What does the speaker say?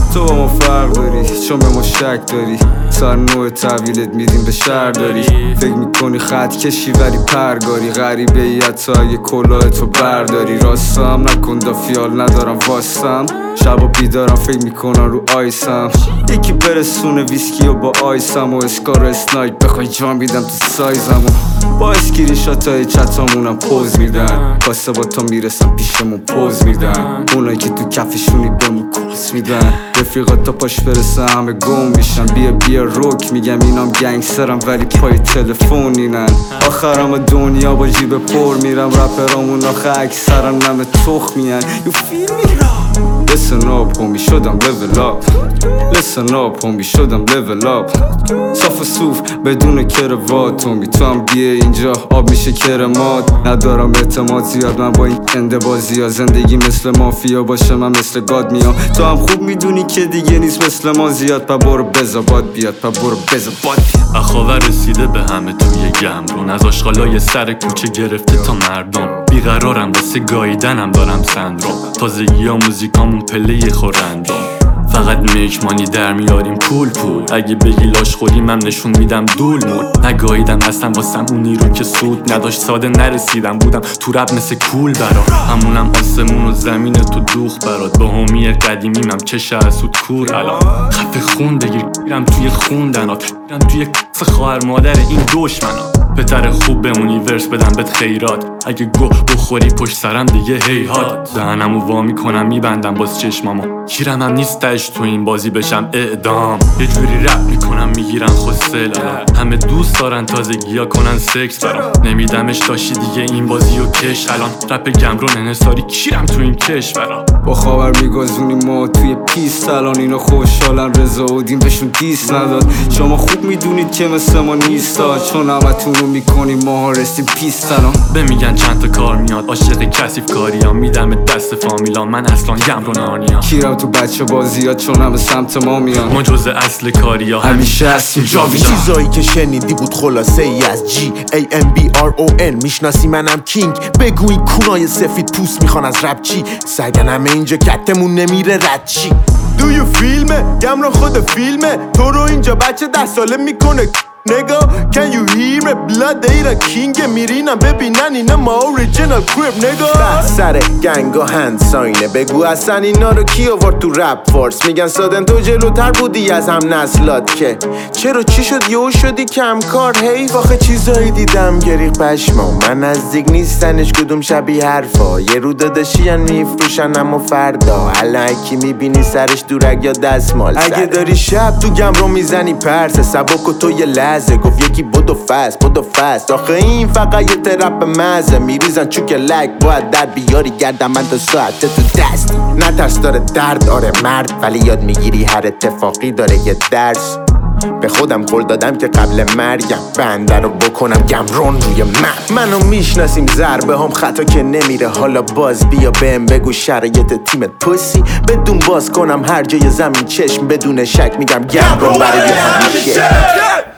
تو با ما فرق داری چون به ما شک داری سر نوع تحویلت میدیم به شهر داری فکر میکنی خط کشی ولی پرگاری غریبه ای حتی اگه کلاه تو برداری راستم نکن دا فیال ندارم واسم شبا بیدارم فکر میکنم رو آیسم یکی برسونه ویسکی و با آیسم و اسکار و اسنایپ بخوای جان میدم تو سایزم و با اسکرین شات های چتامونم پوز میدن کاسه با تا میرسم پیشمون پوز میدن اونایی که تو کفشونی بهمون کوس میدن رفیقات تا پاش فرسه همه گم میشن بیا روک میگم اینام گنگسترم ولی پای تلفونینن آخرم دنیا با جیب پر میرم رپرامون آخه اکثرا نم تخمین You feel me? Listen up homie شدم level up Listen up homie شدم level up صاف و صوف بدون کروات homie تو هم بیه اینجا آب میشه کرمات ندارم اعتماد زیاد من با این انده بازی ها زندگی مثل مافیا باشه من مثل گاد میام تو هم خوب میدونی که دیگه نیست مثل ما زیاد پا برو بزا باد بیاد پا برو بزا باد بیاد اخاور رسیده به همه توی گمرون از آشغالای سر کوچه گرفته تا مردم بیقرارم واسه گاییدنم دارم سندروم تازگی ها موزیکامون پله خورندم فقط میکمانی در میاریم پول اگه بگی لاش خوریم هم نشون میدم دول مول نگاهیدم اصلا واسم اون نیرو که سود نداشت ساده نرسیدم بودم تو رب مثل کول برا همونم آسمون و زمین تو دوخ برات با همی قدیمیم هم چه شهسود کور الان خفه خون بگیر گیرم توی خوندنات گیرم توی کس خواهر مادر این دشمنا بهتره خوب به اونیورس بدم بهت خیرات اگه گو بخوری پشت سرم دیگه هیهات دهنمو وا میکنم میبندم باز چشمامو کیرم هم نیستش تو این بازی بشم اعدام یه جوری رپ میکنم میگیرن خوستل همه دوست دارن تازگی ها کنن سکس برام نمیدمش داشتی دیگه این بازی و کش الان رپ گمرون انحصاری کیرم تو این کشورا با خاور میگازونیم ما توی پیست الان اینا خوشحالن رضا و دین بهشون دیست نداد شما خوب میدونید که مثل ما نیستا چون همتونو میکنیم ما رستیم پیست الان بمیگن چند تا کار میاد عاشق کثیف کاریا میدم دست فامیلا من اصلا گمرون آنیا کیرم تو بچه بازیات چون همه سمت ما میان ما جز اصل کاریا همیشه هستیم جاویدا چیزایی که شنیدی بود خلاصه ای از GAMBRON میشناسی منم کینگ بگو این کونای سفید پوست میخوان از رپ چی سگن همه اینجا کتمون نمیره رد چی دوی فیلمه گمرون خود فیلمه تو رو اینجا بچه 10 ساله میکنه نگا can you hear me blood ایران کینگ میرینم ببینن اینا ما اوریجینال کریپ نگا سر گنگا هند ساینه بگو اصلا اینا رو کی آورد تو رپ فورس میگن سادن تو جلوتر بودی از هم نسلات که چرا چی شد یهو شدی کم کار حیف آخه چیزایی دیدم گریق پشما من نزدیک نیستنش کدوم شبیه حرفا یه رو داداشیان میفروشن اما فردا الان کی میبینی سرش دورک یا دستمال اگه داری شب تو گمرو میزنی پرسه سبک و تو یه گفت یکی بدو فست آخه این فقط یه ترپ مزه میریزن چوک لک باید در بیاری گردم من 2 ساعته تو دست نترس داره درد آره مرد ولی یاد میگیری هر اتفاقی داره یه درس به خودم قول دادم که قبل مرگم بنده رو بکنم گمرون روی منو میشناسیم ضربه هم خطا که نمیره حالا باز بیا بهم بگو شرایط تیمت پوسی بدون باز کنم هر جای زمین چشم بدون شک میگم گمرون برای همیشه